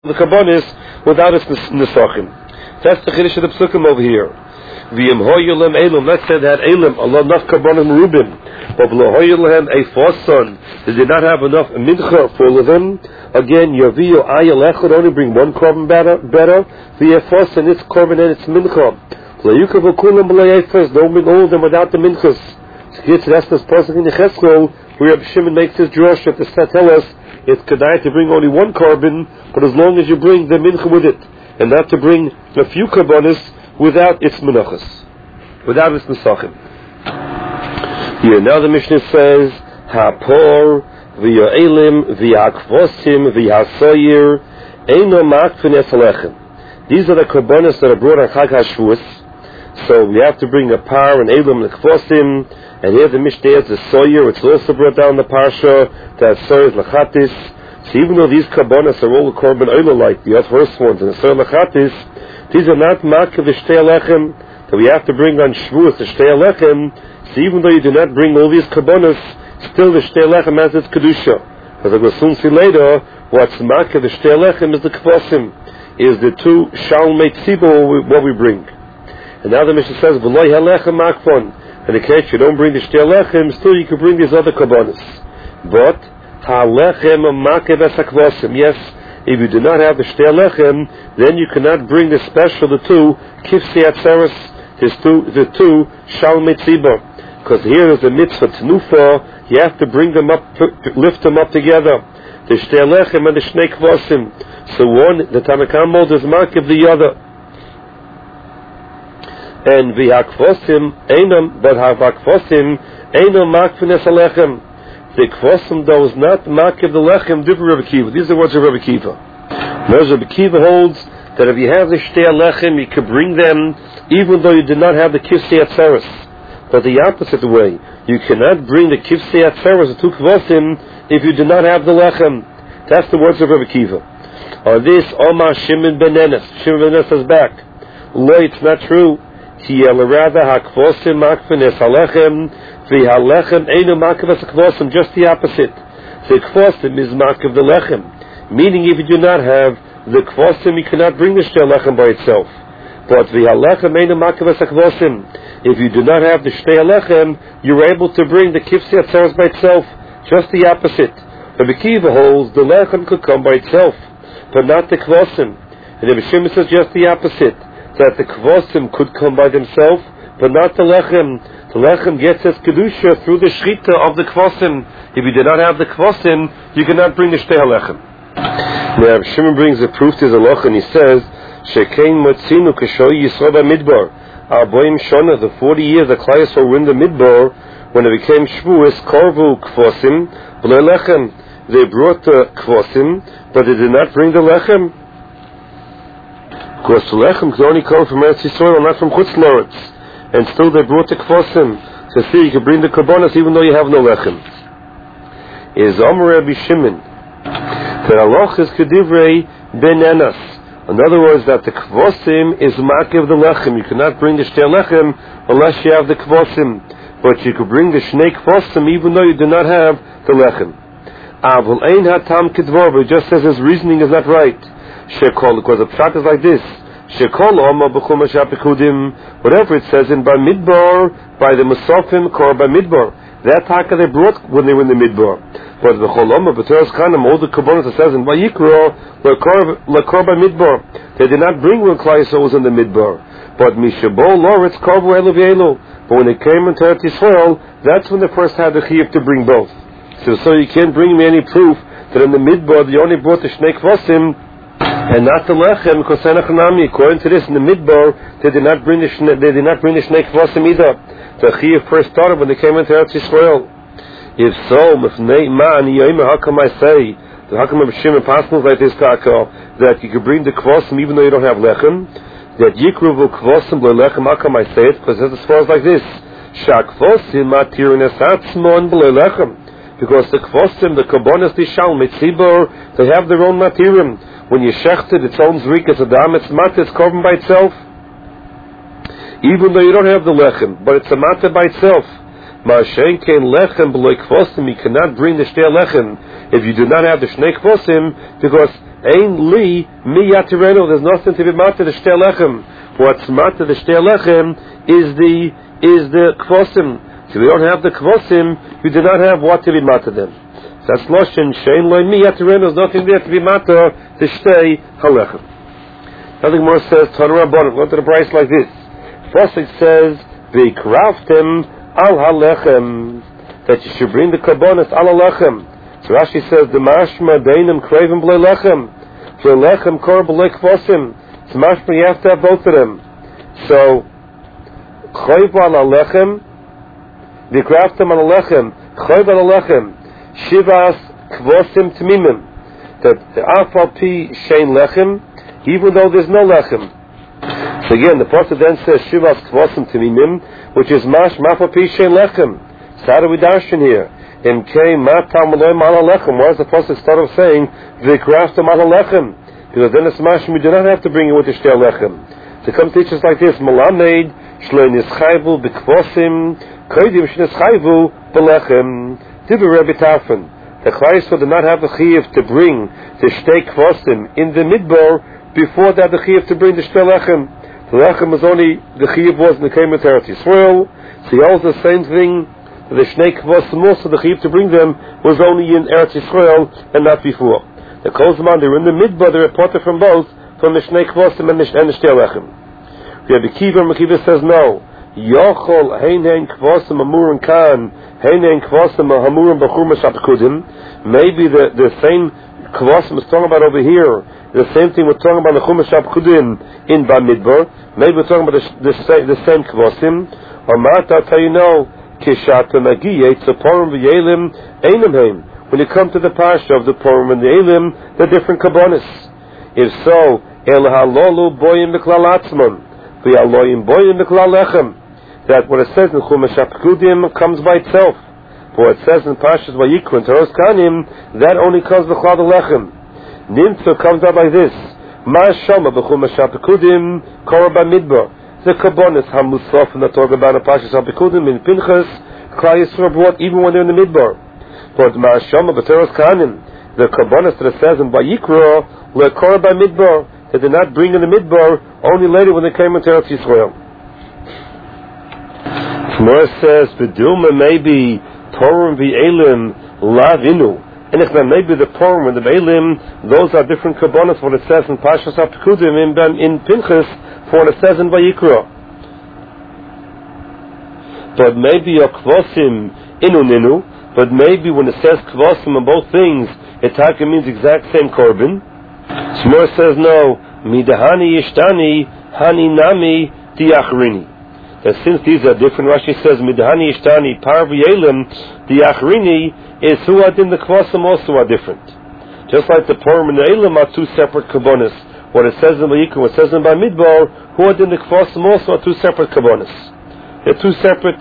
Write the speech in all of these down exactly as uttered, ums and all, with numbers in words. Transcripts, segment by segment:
the Kabbanis without its Nesachim. That's the Chiddush of the Psukim over here. V'yim hoyulem elim, let's say that elim, Allah naf Kabbanim Rubin, but v'lo hoyulem a foson, they did not have enough mincha for all of them. Again, Yaviyo ayel echad, only bring one korban better, better, v'yeh foson, its korban and its mincha. V'lo yukav v'kulam v'lo yefes, don't bring all of them without the minchas. So here, that's this person in the Cheskel, where Rabbi Shimon makes his drush to tell us, it's kedai to bring only one korban, but as long as you bring the mincha with it, and not to bring a few korbanos without its menachas, without its nesachim. Here now the Mishnah says, Hapor v'yo'elim v'yakvosim v'yasoyir eino makfin esalechem. These are the korbanos that are brought on Chag HaShavuos. So we have to bring a par and elim and kvosim. And here the Mishnah has the soyer, it's also brought down the parsha, that soyer is lachatis. So even though these karbonas are all the korban oila like the first ones, and the soyer lachatis, these are not makav the shtei alechem, that we have to bring on Shavuos the shtei alechem. So even though you do not bring all these karbonas, still the shtei alechem has its kedusha. As I will soon see later, what's makav the shtei alechem is the kvosim, is the two shalmei tzibur what we bring. And now the Mishnah says, v'lo halechem makfon. In the case you don't bring the shtei lechem, still you can bring these other korbanos. But halechem makev esakvosim. Yes, if you do not have the shtei lechem, then you cannot bring the special, the two kifsei atzeres, the two, the two shalmei tzibur. Because here is a mitzvah tenufa, you have to bring them up, lift them up together. The shtei lechem and the shnei kvosim. So one, the Tanna Kamma is makev the other. And v'hakvosim einam, but havakvosim einam makfin esalechem. The kvosim though is not makiv the lechem different Rebbe Kiva. These are the words of Rebbe Kiva. Whereas Rebbe Kiva holds that if you have the shtei lechem, you can bring them even though you did not have the kifsei atzeres. But the opposite way, you cannot bring the kifsei atzeres, the two kvosim, if you do not have the lechem. That's the words of Rebbe Kiva. On this, Omar Shimon ben Enes, Shimon ben Enes is back. No, it's not true. Just the opposite. The kvosim is makav the lechem, meaning if you do not have the kvosim, you cannot bring the shtei lechem by itself. But the halechem eino makav esakvosim. If you do not have the shtei lechem, you're able to bring the kifsei atzeres by itself. Just the opposite. Rabbi Kiva holds the lechem could come by itself, but not the kvosim. And Rabbi Shimon says just the opposite, that the kvosim could come by themselves, but not the lechem. The lechem gets its kedusha through the shrita of the kvosim. If you do not have the kvosim, you cannot bring the shtei lechem. Now Shimon brings a proof to the loch, and he says, "Shekein motzinu kashoy Yisrael b'midbar." Arboim shona, the forty years the Klal Yisrael were in the midbar, when it became Shavuos, korvu kvosim b'lo lechem. They brought the kvosim, but they did not bring the lechem. Because the lechem could only come from Eretz Yisrael, not from Chutz La'aretz. And still they brought the kvosim. So see, you can bring the korbanos even though you have no lechem. Is Amar Rabbi Shimon that aloch is kedivrei ben Enas. In other words, that the kvosim is makiv the lechem. You cannot bring the shtei lechem unless you have the kvosim. But you could bring the shnei kvosim even though you do not have the lechem. Avol ein hatam kedvar, but it just says his reasoning is not right. Shekol, because the pshat is like this. Shekol Oma b'chum ha'shapikudim, whatever it says in Bamidbar, by the Musafim, Kor Bamidbar. That taka they brought when they were in the Midbar. But the Chol Oma, B'teres Kanam, all the Kabbalah that says in Vayikra, Lekor Bamidbar. They did not bring when Klal Yisrael was in the Midbar. But Mishabol Loretz Korvu Elu V'elu. But when it came into Eretz Yisrael, that's when they first had the Chiyuv to bring both. So, so you can't bring me any proof that in the Midbar they only brought the Shnei Kvosim and not the lechem, because according to this in the midbar, they did not bring the shne, they did not bring the shnei kvosim either. The chiyuv first started when they came into Eretz Yisrael. If so, mifnei man yomer, how come I say that how come Rabbi Shimon passes like this kaka that you can bring the kvosim even though you don't have lechem? That yikruvu kvosim b'lo lechem, how come I say it? Because it's as far as like this: shak kvosim matirin esatzmon b'lo lechem. Because the kvosim, the korbanos, the shalmei tzibur, they have their own matirim. When you shechted, its own zrik, it's a dam, it's mat, it's korban by itself. Even though you don't have the lechem, but it's a mat by itself. Ma'ashen kein lechem b'lo kvosim, you cannot bring the shtei lechem if you do not have the shnei kvosim, because Ein li mi yatirenu. There's nothing to be matter the shtei lechem. What's matter the shtei lechem is the is the kvosim. So we don't have the kvosim, you do not have what to be matter them. So that's loshen shein lo mi yatirenu. There's nothing there to be matter the shtei halechem. Nothing more says Tanu Rabbanan. Go to the price like this. First it says v'kraftem al halechem, that you should bring the karbonos al halechem. So Rashi says the mashma deinim kraven b'lei lechem, for lechem kor b'lei kvosim. So mashma you have to have both of them. So chayv al halechem, v'kraftem al halechem, chayv al halechem, shivas kvosim tmimim. That the afal pi shein lechem, even though there's no lechem. So again, the pasuk then says shivas kvosim tmimim, which is mash mafal pi shein lechem. So how do we darshan here? In K matam loy mal lechem. Why does the pasuk start off saying v'kraftem al lechem? Because then it's mash we do not have to bring it with the shtei lechem. To come teach us like this, malamed shlo nischayvu b'kvosim kodim shnischayvu b'lechem. Divrei Rebbe Tarfon. The Chayisrael did not have the chiyuv to bring the shtei kvosim in the midbar before that the chiyuv to bring the shtei lechem. The lechem was only the chiyuv was in the came with Eretz Yisrael. So he holds the same thing. The shnei kvosim also the chiyuv to bring them was only in Eretz Yisrael and not before. The Kozman, they were in the midbar, they reported from both, from the shnei kvosim and the shtei lechem. We have the Kiva, and Kiva says no. Yochol hein hein kvosim amurim kan, hein hein kvosim amurim b'chur meshapkudim. Maybe the, the same kvosim is talking about over here, the same thing we're talking about the chur meshapkudim in Bamidbar. Maybe we're talking about the, the, the same kvosim. Or Marta, I'll tell you no. When you come to the parsha of the Purim and the Elim, the different kabbonis. If so, el halolu boyim b'klal atzmon, v'yaloyim boyim b'klal lechem. That what it says in Chumash HaPekudim comes by itself. For it says in Parshas Vayikra and Toros Kanim, that only comes b'klal lechem. Nimtzu comes out like this: Ma shama b'Chumash HaPekudim kora b'midbar. The kabbonis hamusaf in the Torah about the Parshas HaPekudim in Pinchas, Klal Yisrael brought even when they're in the midbar. But Ma'ashama b'Toros Kanim, the kabbonis that it says in Vayikra le'kora b'midbar, they did not bring in the midbar, only later when they came into Eretz Yisrael. Gemara says v'dilma maybe Purim v'Elim lavinu, and if maybe the Purim and the Elim, those are different kabbonis. What it says in Parshas HaPekudim in in Pinchas. For what it says in Vayikra. But maybe a kvosim inuninu, but maybe when it says kvosim on both things, it taka means exact same korban. Shmuel says no, midahani yishtani hani nami diachrini. That since these are different, Rashi says midahani yishtani par v'yelim diachrini is who are in the kvosim also are different. Just like the Purim and the Elim are two separate kabbonis. What it says in Vayikra, what it says in Bamidbar, who are in the Kvosim also are two separate kabbonis. They're two separate.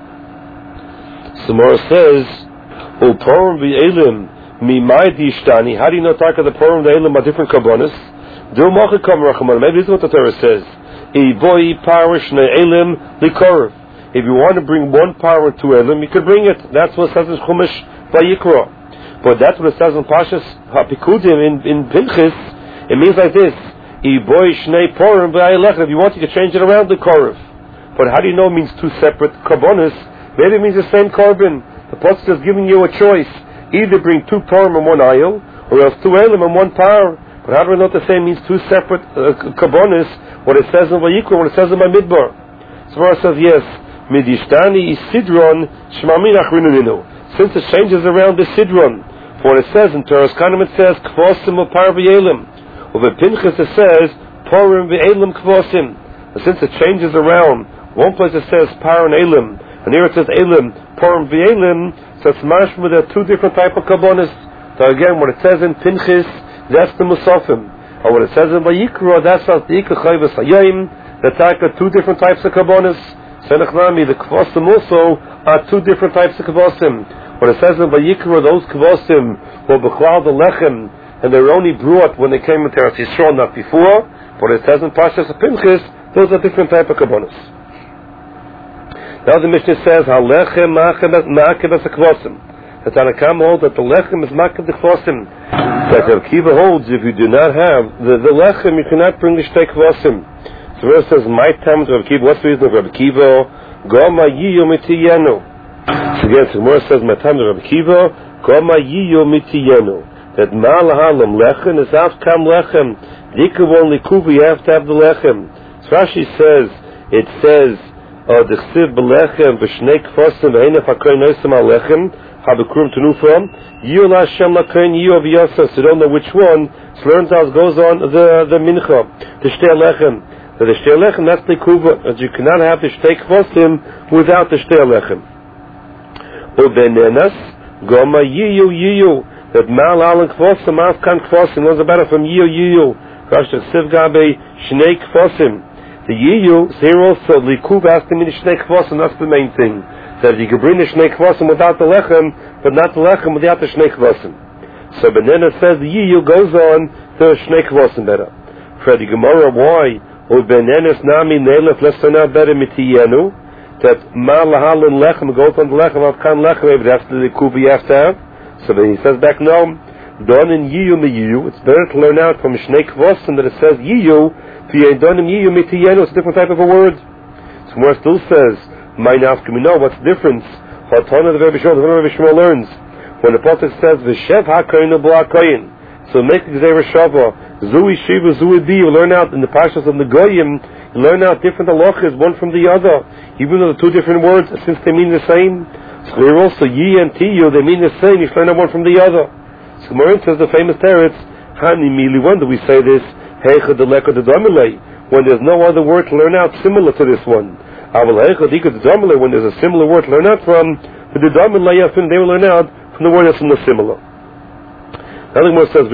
Samora says, O Purim v'Elim mimai dishtani. How do you know taka the Purim and the Elim are different kabbonis? Do machakam rachamon. Maybe this is what the Torah says. Iboi parish ne'elim likorv. If you want to bring one power to Elim, you could bring it. That's what it says in Chumash Vayikra. But that's what it says in Parshas HaPekudim in, in Pinchas. It means like this: if you want, you can change it around the korv. But how do you know it means two separate karbonis? Maybe it means the same korban. The pasuk is giving you a choice: either bring two parim in one aisle, or else two elim in one par. But how do we know the same means two separate uh, karbonis? What it says in Vayikra, what it says in Bamidbar. So it says yes. Midishtani isidron shmamin achrinuninu. Since it changes around the sidron, for what it says in Toros Kanim, it says kvosim upar v'yelim. Over Pinchas it says Purim v'Elim kvosim. Since it changes around, one place it says Par and Elim, and here it says Elim, Purim v'Elim. So it's mashma, there are two different type of kabbonis. So again, what it says in Pinchas, that's the Musafim. Or what it says in Vayikra, that's the Ika Chayvus Hayim. That's like two different types of kabbonis. Senechnami, the kvosim also are two different types of kvosim. What it says in Vayikra, those kvosim were b'chlal the lechem, and they were only brought when they came into Eretz Yisrael, not before. But it says in Parshas Pinchas, those are different type of kabbonis. Now the Mishnah says, "Halechem ma'akev es hakvosim." The Tanakam holds that the lechem is makad the kvasim. That Rav Kiva holds if you do not have the, the lechem, you cannot bring the shtei kvasim. So the verse says, my time to Rav Kiva, what's the reason of Rav Kiva? Goma yiyo mitiyenu. So again, the verse says, my time to Rav Kiva, Goma yiyo mitiyenu. That malahalam lechem is afkam lechem. Dikavon likuva, you have to have the lechem. So Rashi says, it says, uh, the chsiv belechem, v'shnei kvasim, v'henef hakoyin oisem alechem, habekrum tenufam, yiyo la'ashem la'koyin, yiyo v'yasa. So you don't know which one. So learns how it goes on, the, the mincha, the shtei lechem. The shtei lechem, that's the kuva, that you cannot have the shtei kvasim without the shtei lechem. Ubenenas, goma yiyo yiyo. That mal alan kvasim, afkan kvasim, those are better from yiyo yiyo. Rashi chsiv gabe shnei kvasim. The yiyu, here also, likuv has to mean shnei kvasim, that's the main thing. That you can bring the shnei kvasim without the lechem, but not the lechem without the shnei kvasim. So Benena says the yiyu goes on to shnei kvasim better. For the Gemara, why? O Benena's nami neilef lesona better mitiyenu, that ma lahalin lechem goes on the lechem of kan lechem, but that's the likuv you have to have. So then he says back, no, don in yiyu mi yiyu, it's better to learn out from shnei kvasim that it says yiyu, it's a different type of a word. So more still says, my nafka, we know what's the difference. Hatana the Rebbe Shmuel, the Rebbe Shmuel learns. When the Pasuk says, V'shev ha'koyin u'b'ha'koyin, so make the Gzeira Shava, Zui Shiva, Zui Bi, you learn out in the Pashas of the Goyim, you learn out different halachas, one from the other, even though the two different words, since they mean the same. So they're also Yi and Tiyu, they mean the same, you learn out one from the other. So Morin says the famous teretz, Hani Mili, when do we say this? When there's no other word to learn out similar to this one. When there's a similar word to learn out from, they will learn out from the word that's similar. Another one says,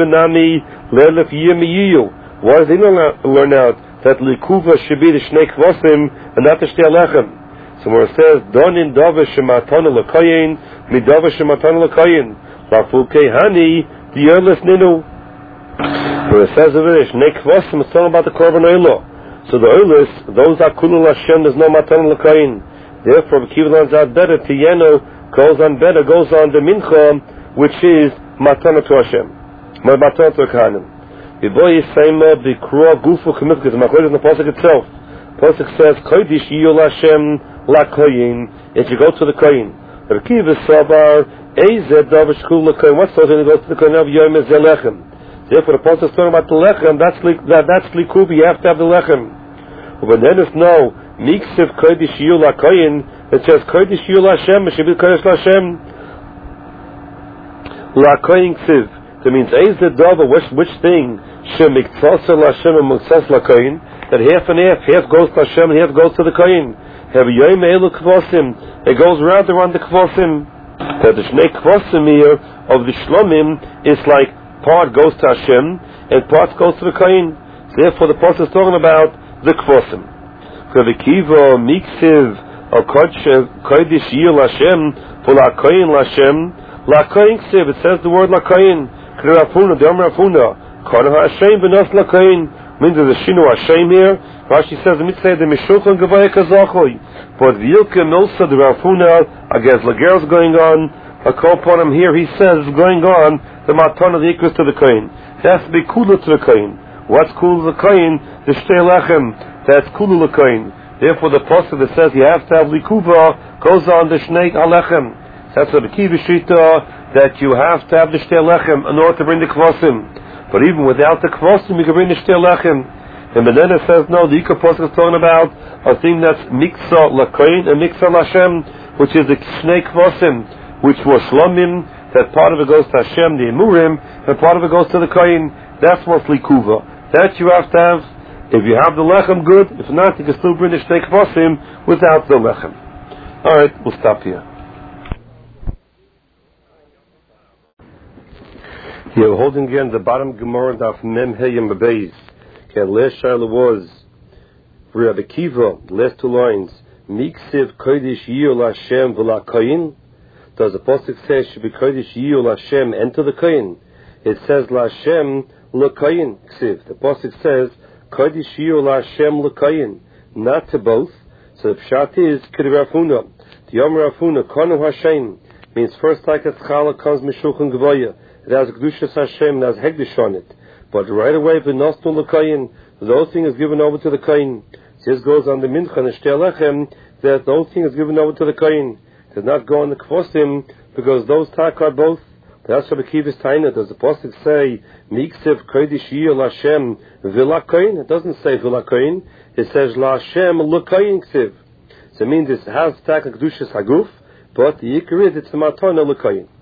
why does they not learn out that likuva should be the shnei kvasim and not the shtei lechem? So where it says, Donin dava shematana l'kayin, midava shematana l'kayin, lafukei hani, diyerles ninu. Where it says over there, Shnei Kvasim is talking about the Korban Olah. So the Olas, those are Kulul Hashem, there's no Matan L'Kayin. Therefore, Kiva learns out better, Tiyeno goes on better, goes on the Mincha, which is Matan to Hashem. Matan to Kahanim. Biboy Yisayma, Bikroa Gufu Kemif, because the Machoid is in the Pasuk itself. Pasuk says, Kodesh Yiyol Hashem L'Koyin, if you go to the Koyin. Rabbi Kiva Sabar, Eized Davish Kul L'Koyin, what's so when you go to the Koyin of Yom Ezelechem? Therefore, the Apostle is talking about the lechem. That's that, that's likubi. You have to have the lechem. But then it's no miksiv kodesh yul hakoyin. It says kodesh yul Hashem. It should be kodesh Hashem. Lakoyin ksiv. That means eiz the dava. Which which thing? Shemiktzas Hashem and miktzas lakoyin. That half and half. Half goes to Hashem and half goes to the koyin. Have yoyim elu kvasim. It goes round around the kvasim. That the shnei kvasim here of the shlomim is like. Part goes to Hashem, and part goes to the Kohen. Therefore, the Apostle is talking about the Kvosim. For the Kiva, Miksiv, or Kodesh Yil Hashem, for La Kohen Hashem, La Kohen Ksiv, it says the word La Kohen, Kriyafuna, Dom Rafuna, Kohen Hashem, Benos La Kohen, means there's a Shinu Hashem here. Rashi says, the Mitzvah, the Mishulchan Gavaya Kazachoy, but Vilka Milsa, the Rafuna, I guess Lager's going on, a call upon him here, he says, going on, the matan of the ikras to the kohen. That's to be kula to the kohen. What's kula to the kohen? The shtei lechem. That's kula to the kohen. Therefore, the pasuk that says you have to have likuva goes on the shnei alechem. That's what the kiva shita, that you have to have the shtei lechem in order to bring the kvasim. But even without the kvasim, you can bring the shtei lechem. And Menena says no. The ikra pasuk is talking about a thing that's miksa lakohen and miksa lashem, which is the shnei kvasim, which was shlomim. That part of it goes to Hashem, the Emurim, and part of it goes to the Kohen. That's what's likuva. That you have to have. If you have the lechem, good. If not, you can still bring the shnei kvasim without the lechem. All right, we'll stop here. Here, we're holding again the bottom Gemara of Mem Heyim Bebeis. Okay, last Shiloh was for Rabbi Kiva. Last two lines. Miksiv kodesh yiyol Hashem v'la Kohen. Does the pasuk say should be kodesh yiyol Hashem enter the kohen? It says la Hashem l'kohen ksiv. The pasuk says kodesh yiyol Hashem l'kohen, not to both. So the pshat is k'di Rafuna. The Yom Rafuna kanu Hashem means first like a challah comes Mishulchan Gvoya. It has Kedushas Hashem, it has Hegdish on it. But right away, V'nosnu l'kayin, the whole thing is given over to the kain. This goes on the Mincha, and Shtelechem, that the whole thing is given over to the kain. It does not go on the Kvosim, because those tak are both. That's what the Kivis Taina. Does the Apostle say, Miksev Kodesh Yir L'Hashem V'la Kain? It doesn't say V'la Kain. It says L'Hashem L'Kain Ksiv. So it means it has tak Kedushas Haguf, but the Yikrid, it's the Matana L'Kain.